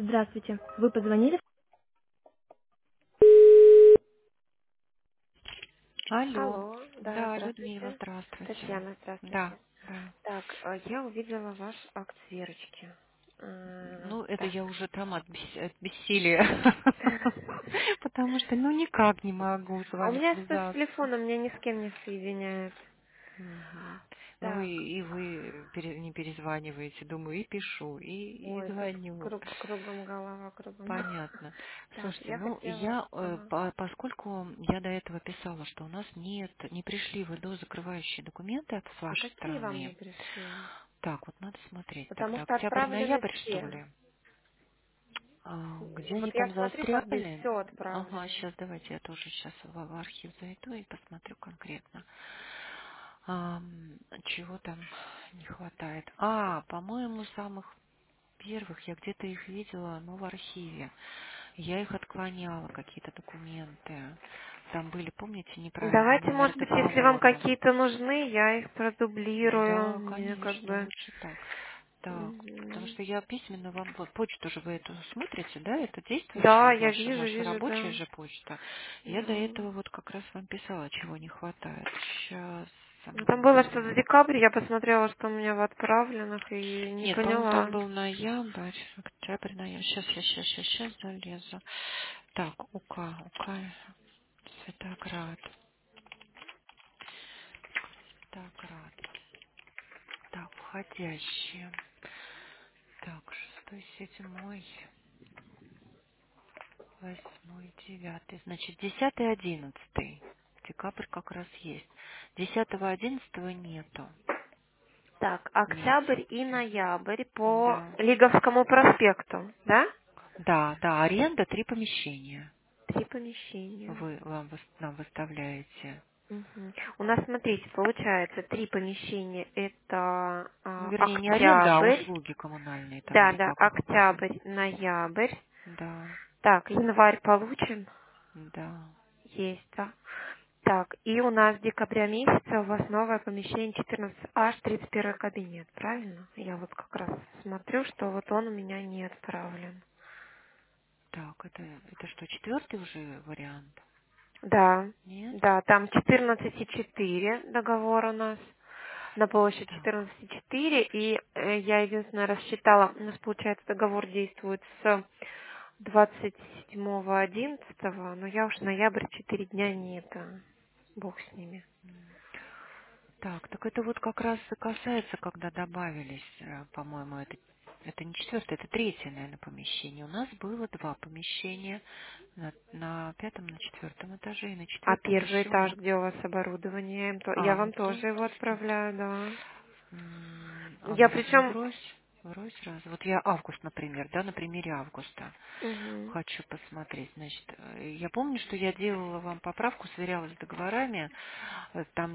Здравствуйте. Вы позвонили? Алло. Алло, да, Да, Людмила, здравствуйте. здравствуйте. Татьяна, Да, здравствуйте. да. Так, я увидела ваш акт Верочки. Ну, это Так. я уже там от бессилия. Потому что, ну, никак не могу с А у вами меня что-то с связаться. телефоном меня ни с кем не соединяет. Мгм. Ну, Так, и вы не перезваниваете. Думаю, и пишу, и ой, тут звоню. кругом голова, кругом голова. Понятно. Так, Слушайте, я ну, хотела... Ага. поскольку я до этого писала, что у нас не пришли в ИДО закрывающие документы с А вашей какие вам не стороны. пришли? Так, вот надо смотреть Потому тогда. что отправлены Октябрь-ноябрь, что все. ли? Где Вот они я там смотрю, как бы заостряли? все Ага, отправлено. сейчас давайте я тоже сейчас в архив зайду и посмотрю конкретно. Чего там не хватает? По-моему, самых первых я где-то их видела, но в архиве. Я их отклоняла, какие-то документы. Там были, помните, неправильный Давайте, номер может быть, если вам договора. какие-то нужны, я их продублирую. Да, Мне как конечно, бы... лучше так. Так, потому Мгм. что я письменно вам, вот почту же вы эту смотрите, да, это Да, действующая я ваша вижу, рабочая да. же почта. Я до Да. этого вот как раз вам писала, чего не хватает. Сейчас. Ну, там было что за декабрь, я посмотрела, что у меня в отправленных, и не Нет, по-моему, там поняла. был ноябрь, октябрь, ноябрь. Сейчас залезу. Так, УК, Светоград, Светоград. Так, входящие. Так, 6, 7, восьмой, девятый. Значит, 10, 11. Декабрь как раз есть. 10, 11 нету. Так, Нет. октябрь и ноябрь по Да. Лиговскому проспекту, да? Да, аренда 3 помещения. 3 помещения. Нам выставляете. Мгм. У нас, смотрите, получается 3 помещения. Это Ну, вернее, не аренда, а октябрь. услуги коммунальные там, Да, или да, как их указано. октябрь, ноябрь. Да, Так, январь получен. да. Есть, да. Так, и у нас с декабря месяца у вас новое помещение 14H, 31 кабинет, правильно? Я вот как раз смотрю, что вот он у меня не отправлен. Так, это что, четвертый уже вариант? Да, Нет? да, там 14,4 договор у нас на площадь Так. 14,4, и я единственное рассчитала, у нас получается договор действует с 27.11, но я уж ноябрь 4 дня нет, бог с ними. Так это вот как раз и касается, когда добавились, по-моему, это не четвертое, это третье, наверное, помещение. У нас было 2 помещения на пятом, на четвертом этаже, и на А четвертом первый еще этаж, где у вас оборудование, я вам ну тоже его то отправляю, да. А Я может не причем... врозь сразу? Вот я август, например, да, на примере августа Мгм, хочу посмотреть. Значит, я помню, что я делала вам поправку, сверялась с договорами. Там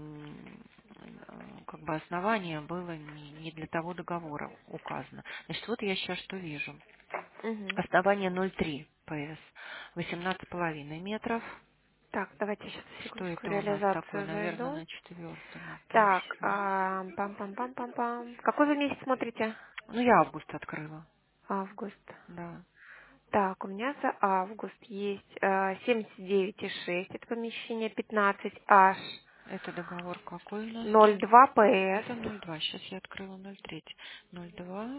как бы основание было не для того договора указано. Значит, вот я сейчас что вижу. мгм. Основание 0,3 ПС, 18,5 метров. Так, давайте сейчас Что секундочку в это у нас такое? реализацию Наверное, зайду. на четвертом Так, этаже. пам-пам-пам-пам-пам. Какой вы месяц смотрите? Ну, я август открыла, Август. да. Так, у меня за август есть 79,6, это помещение 15H, Это договор какой у нас там? 02 Это PS. 0,2. Сейчас я открыла 0,3. 0,2,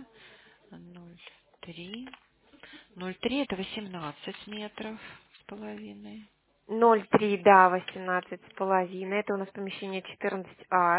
0,3. 0,3 это 18 метров с половиной. 03, да, 18,5. Это у нас помещение 14H.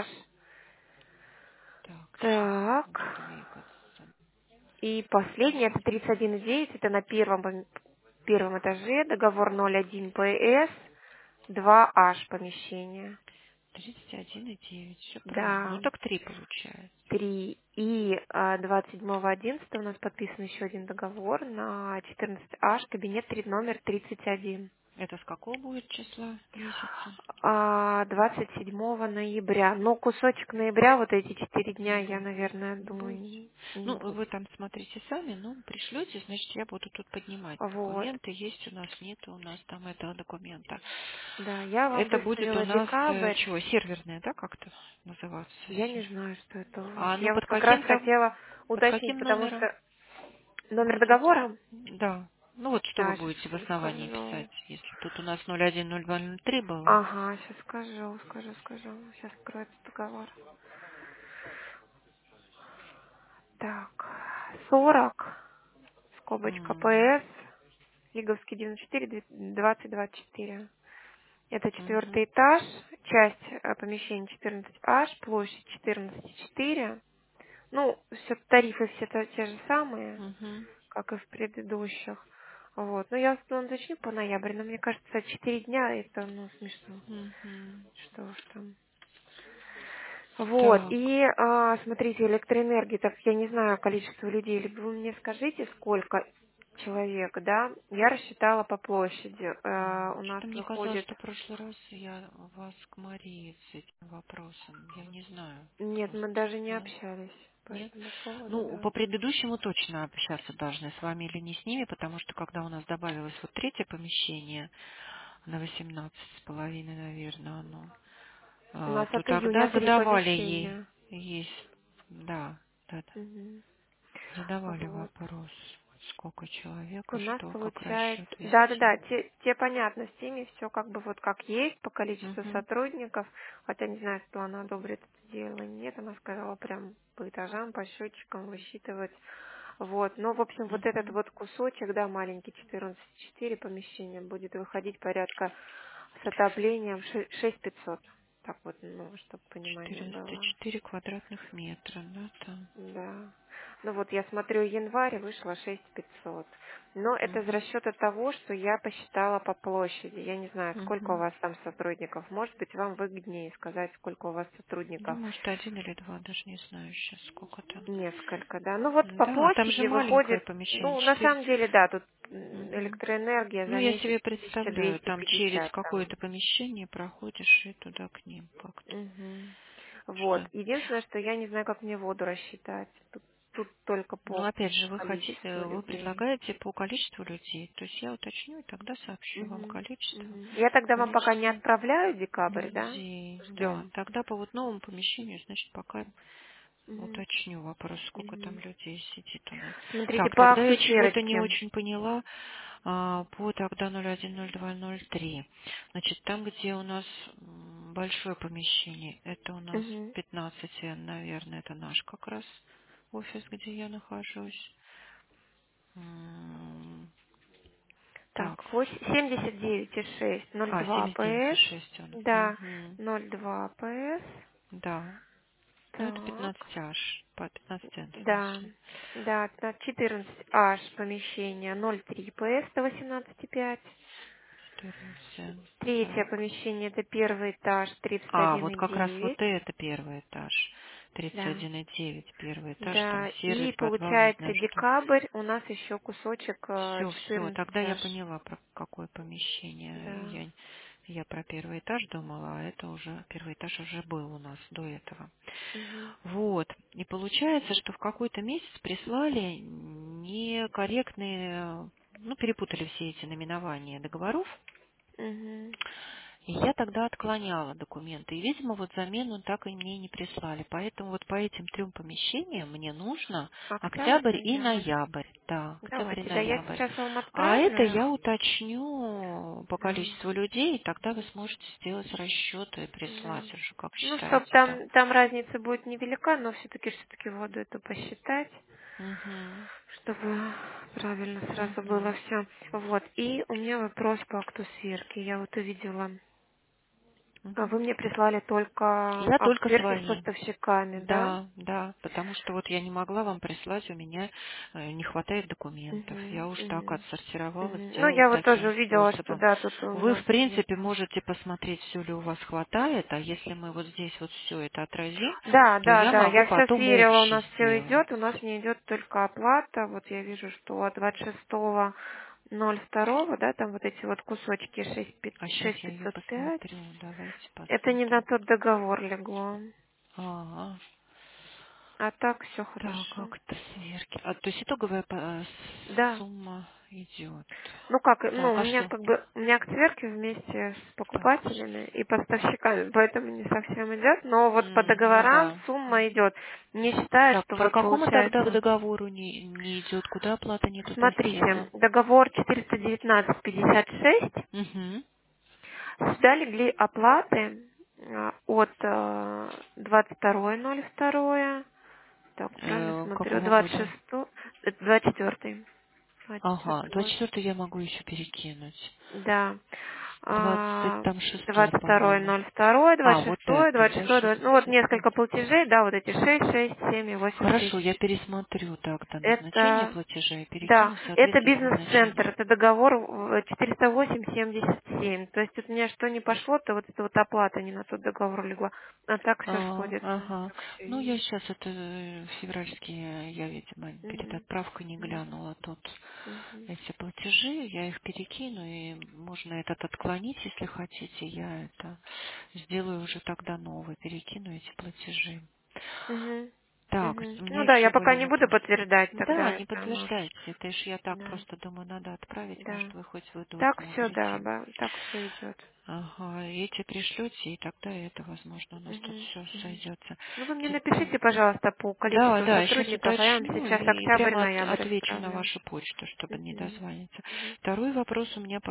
Так, сейчас буду Так. двигаться. И последний, это 31,9. Это на первом этаже. Договор 01 PS. 2H помещение. 31,9. Все правильно. Ну Да, так 3 получается. 3. И 27.11 у нас подписан еще один договор на 14H, кабинет номер 31. Это с какого будет числа месяца? 27 ноября. Но кусочек ноября, вот эти 4 дня, я, Мгм. наверное, думаю, Будет. не Ну, буду. вы там смотрите сами, ну, пришлете, значит, я буду тут поднимать Вот. документы. Есть у нас, нет у нас там этого документа. Да, я вам Это будет у выставила нас, декабрь. чего, серверная, да, как-то называться? Я не знаю, что это у вас. А, ну, Я вот как раз хотела под уточнить, каким потому номером? что Номер Будет. договора? Да. Ну вот что вы Да, сейчас будете в основании скажу. писать, если тут у нас 010203 было. Ага, сейчас скажу. Сейчас откроется договор. Так, 40, скобочка, М, ПС, Лиговский 94, 2024. Это четвертый мгм, этаж, часть помещения 14H, площадь 14,4. Ну, все тарифы все те же самые, мгм, как и в предыдущих. Вот. Но я уточню по ноябрь, но мне кажется, 4 дня это, ну, смешно. мгм. Что уж там. Вот, Так. и смотрите, электроэнергии, так я не знаю количество людей, либо вы мне скажите, сколько человек, да, я рассчитала по площади, у нас Что-то мне казалось, выходит, что в прошлый раз я вас к Марии с этим вопросом. Я не знаю нет, мы просто. даже не Нет? общались по Нет? этому поводу, Ну, да. по предыдущему точно общаться должны с вами или не с ними, потому что когда у нас добавилось вот третье помещение на 18,5, наверное, оно, У нас то от июня тогда 3 задавали ей, помещения. да, да, Мгм. задавали Вот. вопрос, сколько человек У и нас что, как получается, расчет вести. да-да-да, те понятно, с теми все как бы вот как есть по количеству Угу, сотрудников, хотя не знаю, что она одобрит это дело или нет, она сказала прям по этажам, по счетчикам высчитывать. Вот, но в общем вот этот угу. вот кусочек, да, маленький 14,4 помещения будет выходить порядка с отоплением 6 500. Так вот, ну, чтобы понимание было. 404 квадратных метра, да, там. Да. Ну вот я смотрю, январь вышло 6500. Но это из Угу, расчета того, что я посчитала по площади. Я не знаю, сколько у угу. вас там сотрудников. Может быть, вам выгоднее сказать, сколько у вас Ну, сотрудников. может, один или два, даже не знаю сейчас, сколько там. Несколько, да. Ну вот по Да, там же площади маленькое выходит, помещение, ну на 4. самом деле, да, тут Мгм. электроэнергия Ну, за я месяц себе представляю, там через 1250 там. какое-то помещение проходишь и туда к ним как-то. Мгм. Вот. Что? Единственное, что я не знаю, как мне воду рассчитать. Тут только Ну, по опять же, вы количеству хотите, вы людей. предлагаете по количеству людей. То есть я уточню и тогда сообщу вам Мгм, количество. мгм. Я тогда вам пока не Количество отправляю декабрь, да? людей. Да, Ждем. тогда по вот новому помещению, значит, пока Мгм, уточню вопрос, сколько там мгм. людей сидит у нас. Смотрите, Так, по тогда я акту чего-то не Сирочки. очень поняла по тогда 010203. Значит, там, где у нас большое помещение, это у нас Мгм. 15Н, наверное, это наш как раз офис, где я нахожусь. Так, Так, 79,6, 02 ПС. 79,6 он. Да, Мгм. 02 ПС. Да. Ну, это Так, 15 аж, по 15 Н, в да, смысле. да, 14H помещение, 03 ПС, 118,5. 14. Третье Так. помещение, это первый этаж, Вот как раз вот 31,9. это первый этаж. Да. 31,9 первый этаж, там Да, сервис, и подвал, не получается знаю что. декабрь у нас еще кусочек Все, 14 тогда я аж. поняла, про какое помещение. Да. Я про первый этаж думала, а это уже, первый этаж уже был у нас до этого. Мгм. Вот. И получается, что в какой-то месяц прислали некорректные, ну, перепутали все эти наименования договоров. Мгм. И я тогда отклоняла документы. И, видимо, вот замену так и мне не прислали. Поэтому вот по этим трем помещениям мне нужно Октябрь, октябрь и ноябрь. ноябрь. Да, октябрь и Давайте, да, я ноябрь. сейчас вам А это отправлю я их. уточню по Да. количеству людей, и тогда вы сможете сделать расчеты и Да. прислать уже, как Ну, чтоб считаете там. там разница будет невелика, но все-таки воду эту посчитать, Угу, чтобы правильно сразу было угу, все. Вот. И у меня вопрос по акту сверки. Я вот увидела. угу. Вы мне прислали только Я акт только сверки с свои. поставщиками, да? Да, да, потому что вот я не могла вам прислать, у меня не хватает документов. Я Мгм, уж так мгм, отсортировала, мгм. Ну, сделала я вот тоже таким увидела, что способом. да, тут у Вы, в нас принципе, нету. можете посмотреть, все ли у вас хватает, а если мы вот здесь вот все это отразим, Да, то да, я да, могу я все потом сверила, у общий нас все идет, у сделать. нас не идет только оплата. Вот я вижу, что от 26.02, да, там вот эти вот кусочки А сейчас шесть я ее пятьсот пять. посмотрю, давайте Это не на посмотрим. тот договор легло. Ага. А так все Так, хорошо. как-то сверки. То есть итоговая Да. сумма идет. Ну как, ну Так, у а меня что? как бы, у меня к сверке вместе с Так. покупателями и поставщиками, поэтому не совсем идет, но вот по Ну договорам да. сумма идет, не считая, Так, что по вот какому тогда получается. договору не идет? Куда оплата не туда Смотрите, села? договор 419,56, Угу. сюда легли оплаты от 22.02, так, правильно смотрю, Какого года? 24. Ага, 24 год. 24 я могу еще перекинуть. Да. 20 А, там шестой, двадцать второй по-моему. ноль второй, А, двадцать вот шестой, это, двадцать да, шестой, ну вот 650. несколько платежей, да, вот эти 6, 6, 7 и 8 Хорошо, тысяч. я пересмотрю тогда назначение Это, платежа и да, перекину в это соответствии с бизнес-центр, назначением. это договор 408,77. То есть вот у меня что не пошло, то вот эта вот оплата не на тот договор легла. А так все сходится. Ага. Так все Ну, я есть. сейчас это февральские, я, видимо, перед Мгм. отправкой не Мгм. глянула тут Мгм. эти платежи, я их перекину, и можно этот отклонить, если хотите, я это сделаю уже тогда новый, перекину эти платежи. Мгм. Так, Мгм. у меня Ну да, еще я были пока не буду вопросы. подтверждать Да, тогда не это, может. подтверждайте, это ж я так Да. просто думаю, надо отправить, Да. может, вы хоть в иду Так все, да, смотрите. так все идет. Ага, и эти пришлете, и тогда это, возможно, у нас тут Мгм. все Мгм. сойдется. Ну вы мне Теперь... напишите, пожалуйста, по Да, количеству да, еще не сотрудников, а я вам уточню сейчас и прямо октябрь-ноябрь отвечу на отправлю. вашу почту, чтобы не Мгм. дозвониться. Мгм. Второй вопрос у меня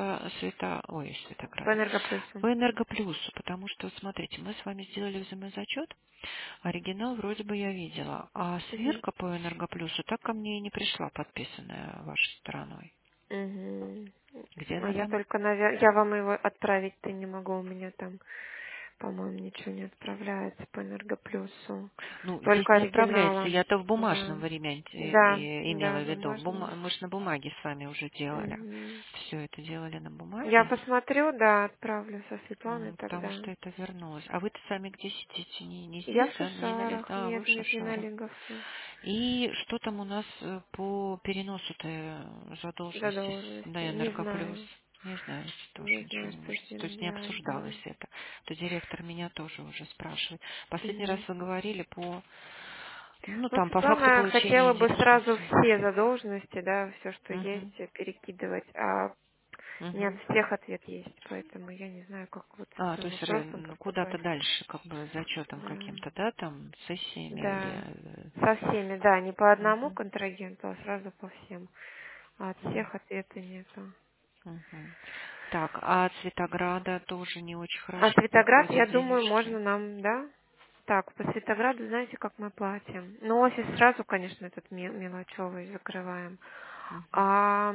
По Светограду. энергоплюсу. По энергоплюсу, потому что, вот смотрите, мы с вами сделали взаимозачет, оригинал вроде бы я видела, а Мгм. сверка по энергоплюсу так ко мне и не пришла, подписанная вашей стороной. Мгм. Где А она я там? только, я вам его отправить-то не могу, у меня там, по-моему, ничего не отправляется по энергоплюсу. Ну, здесь Только не отправляется. оригиналом. Я-то в Да. бумажном варианте Да, имела да, в виду. бумажный. Мы ж на бумаге с вами уже делали. Мгм. Все это делали на Я бумаге, посмотрю, да, отправлю со Светланой потому тогда. что это вернулось. А вы-то сами где сидите? Не Я здесь, в да? Не на лес? Шишарах, А, вы нет, в нет, не на Шишарах. Лиговке. И что там у нас по переносу-то задолженности на Задолженности. Не Энергоплюс? знаю. Не знаете тоже Не ничего знаю, не что можете. с То ним есть не делать, обсуждалось да. это. То директор меня тоже уже спрашивает. Последний раз Мгм. вы говорили по, ну Ну, там, по факту Светлана получения хотела бы сразу индексации. все задолженности, да, все, что есть, Угу, перекидывать, а не от угу. всех ответ есть, поэтому я не знаю, как вот с То этим есть вопросом куда-то поступать. дальше, как бы, зачетом Да, каким-то, да, там, сессиями да, или... со всеми, да, не по одному Мгм, контрагенту, а сразу по всем. А от мгм, всех ответа нету. мгм. Так, а от Светограда тоже не очень А хорошо Светоград, я приходят думаю, денежки. можно нам, да? Так, по Светограду знаете, как мы платим? Ну, офис сразу, конечно, этот мелочевый закрываем. Мгм. А,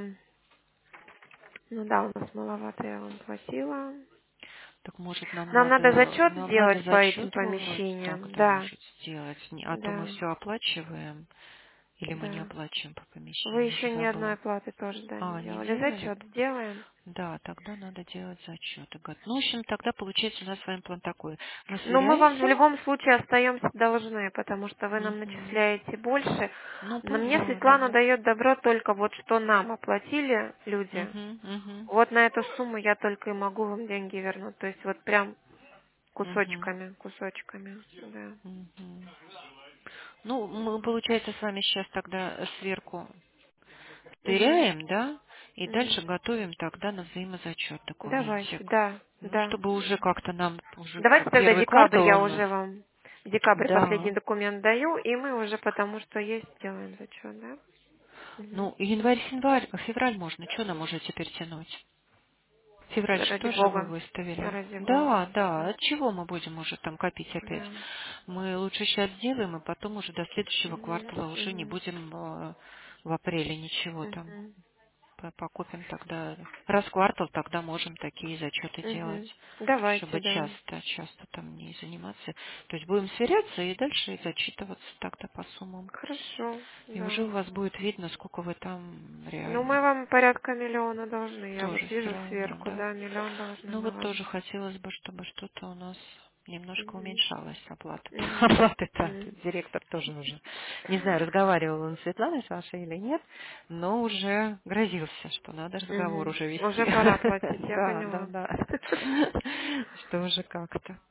ну да, у нас маловато я вам платила. Так может Нам нам надо сделать по этим зачет вроде помещениям. так-то Да, может сделать, а то мы да, все оплачиваем, или мы не да. оплачиваем по Вы помещению, уже еще ни одной забыла. оплаты тоже, да, не А, не делали. делали? Зачет сделаем. Да, тогда надо делать зачеты. Ну, в общем, тогда получается у нас с вами план такой. Мы Но мы вам в сверяемся. любом случае остаемся должны, потому что вы нам Мгм. начисляете больше. Ну, Но мне да, да. Светлана дает добро только вот что нам оплатили люди. Мгм, мгм, Вот на эту сумму я только и могу вам деньги вернуть. То есть вот прям мгм, кусочками, кусочками. Да. мгм. Ну, мы, получается, с вами сейчас тогда сверку Мгм. теряем, да? И Мгм. дальше готовим тогда на взаимозачет Давайте, документик. да, Ну, да. чтобы уже как-то нам, уже Давайте тогда первый декабрь, квартал я у нас. уже вам в декабре последний Да. документ даю, и мы уже потому что есть делаем зачет, да? Мгм. Ну, февраль можно. Что нам уже теперь тянуть? Февраль же Ради тоже вы бога, выставили. ради бога. Да, да. От чего мы будем уже там копить опять? Да. Мы лучше сейчас сделаем, и потом уже до следующего Мгм. квартала уже не Мгм. будем в апреле ничего там. Мгм. Покупим тогда. Раз в квартал тогда можем такие зачеты делать, Мгм. Давайте, чтобы да. часто там не заниматься. То есть будем сверяться и дальше зачитываться тогда по суммам. Хорошо, И уже да. у вас будет видно, сколько вы там Ну, мы реально. вам порядка миллиона должны. Я вот Тоже все вижу равно, сверху, да. да, миллион должны Ну мы вот вам. тоже хотелось бы, чтобы что-то у нас немножко Мгм. уменьшалась оплата. Мгм. Оплата-то. Мгм. Директор тоже уже. Не знаю, разговаривал он с Светланой с вашей или нет, но уже грозился, что надо разговор Мгм. уже вести. Уже пора платить, я Да, да, поняла. да. Что уже как-то.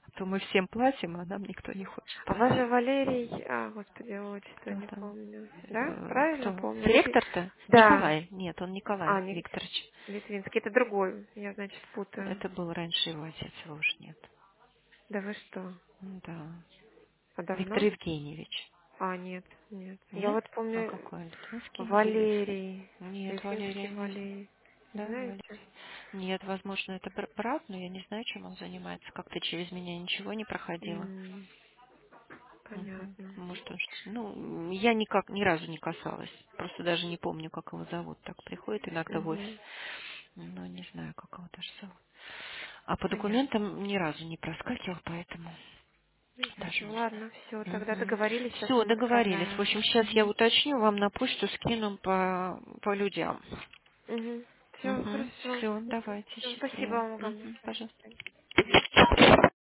То мы всем платим, а нам никто не хочет А вас платить. же Валерий, господи, отчество Кто не там? помню. Да? Правильно Кто? помню? Директор-то? Да. Николай. Нет, он Николай Викторович. Литвинский. Это другой. Я, значит, путаю. Это был раньше его отец, его уж нет. Да вы что? Да. А Виктор давно? Евгеньевич. Нет, нет. Я Нет? вот А помню какой? Литвинский, интересно. Валерий. Нет, Литвинский Валерия не знаю. Валерий. Не Да, Валерий? знаете? Нет, возможно, это брат, но я не знаю, чем он занимается. Как-то через меня ничего не проходило. М, Мгм. Понятно. Может, он что-то... Ну, я никак, ни разу не касалась. Просто даже не помню, как его зовут. Так приходит иногда в офис. Мгм. Но не знаю, как его даже зовут. А по Понятно. документам ни разу не проскакивал, поэтому даже Ясно. не Ладно, все. Тогда знаю. договорились, сейчас Все, вам договорились. В отправляю. общем, сейчас я Угу. уточню, вам на почту скину по людям. Угу. Все, Угу. хорошо. Все, давайте, Все, спасибо счастливо. вам огромное. Угу, пожалуйста.